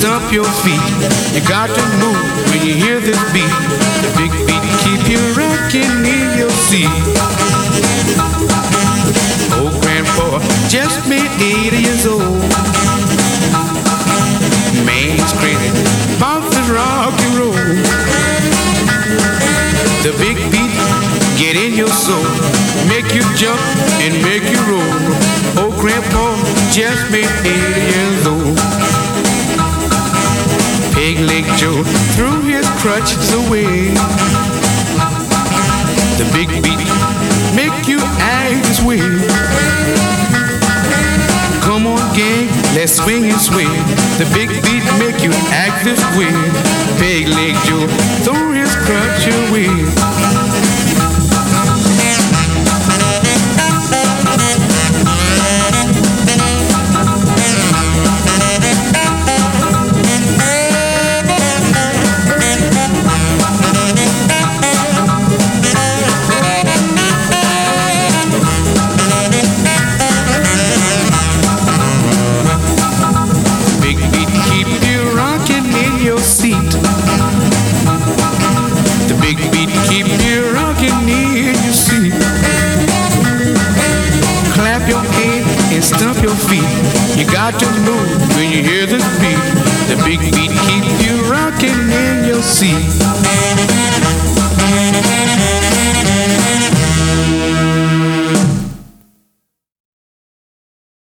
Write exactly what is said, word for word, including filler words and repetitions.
stomp your feet. You got to move when you hear this beat. The big beat keep you rocking in your seat. Old grandpa just made eighty years old. Man's crazy about this rock and roll. The big beat get in your soul, make you jump and make you roll. Old grandpa just made eighty years old. Peg Leg Joe threw his crutches away. The big beat make you act this way. Come on, gang, let's swing and sway. The big beat make you act this way. Peg Leg Joe threw his crutch away. Stomp your feet. You got to move when you hear this beat. The big beat keep you rocking in your seat.